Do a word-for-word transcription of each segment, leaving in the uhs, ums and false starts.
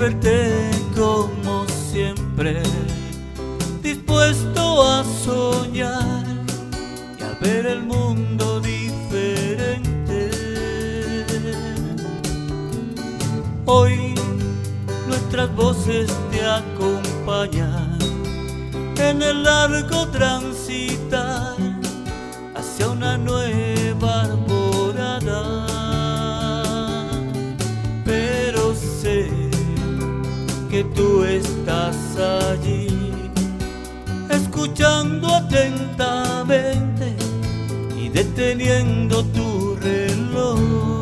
verte como siempre, dispuesto a soñar y a ver el mundo diferente. Hoy nuestras voces te acompañan en el largo transitar hacia una nueva alborada. Pero sé que tú estás allí, escuchando atentamente y deteniendo tu reloj,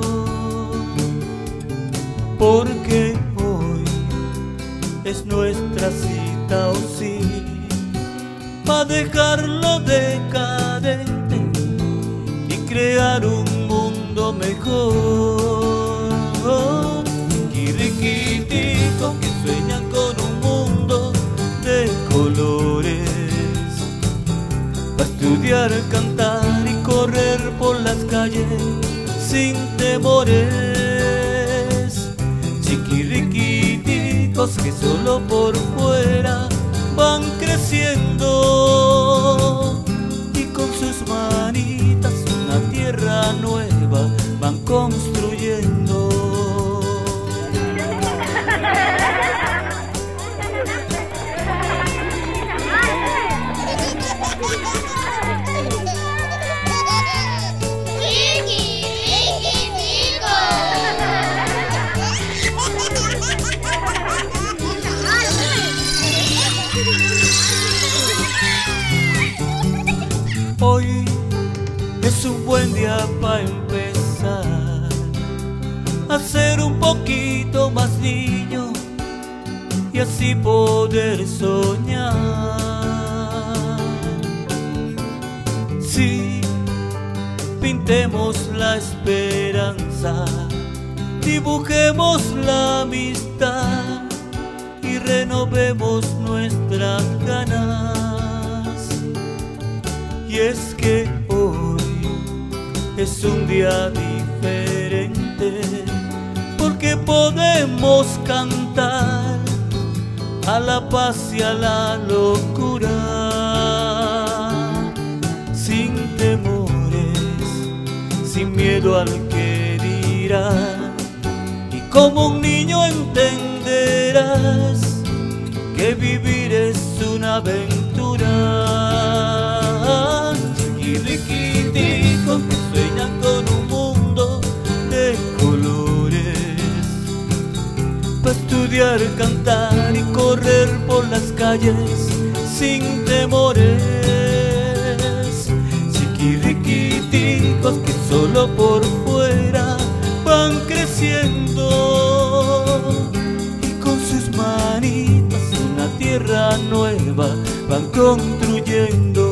porque hoy es nuestra cita, o sí, pa' dejarlo decadente y crear un mundo mejor. Chiquiriquitico que sueñan con un mundo de colores, pa' estudiar, cantar y correr por las calles sin temores. Chiquiriquiticos que solo por fuera van creciendo y con sus manitas una tierra nueva van construyendo. Hoy es un buen día para empezar a ser un poquito más niño y así poder soñar. Sí, pintemos la esperanza, dibujemos la amistad y renovemos nuestras ganas. Y es que hoy es un día diferente, porque podemos cantar a la paz y a la locura, sin temores, sin miedo al que dirá. Y como un niño entenderás que vivir es una aventura. Chiquiriquiticos que sueñan con un mundo de colores, para estudiar, cantar y correr por las calles sin temores. Chiquiriquiticos que solo por fuera van creciendo y con sus manitas una tierra nueva van construyendo.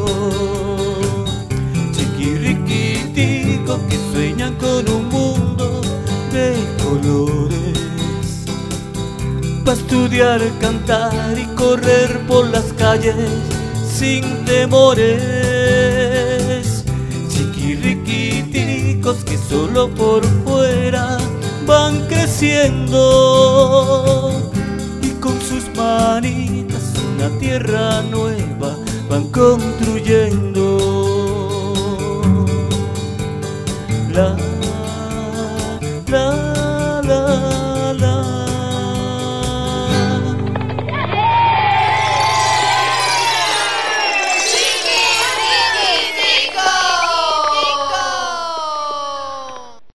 Chiquiriquiticos que sueñan con un mundo de colores, pa' estudiar, cantar y correr por las calles sin temores. Chiquiriquiticos que solo por fuera van creciendo y con sus manitas una tierra nueva van construyendo. La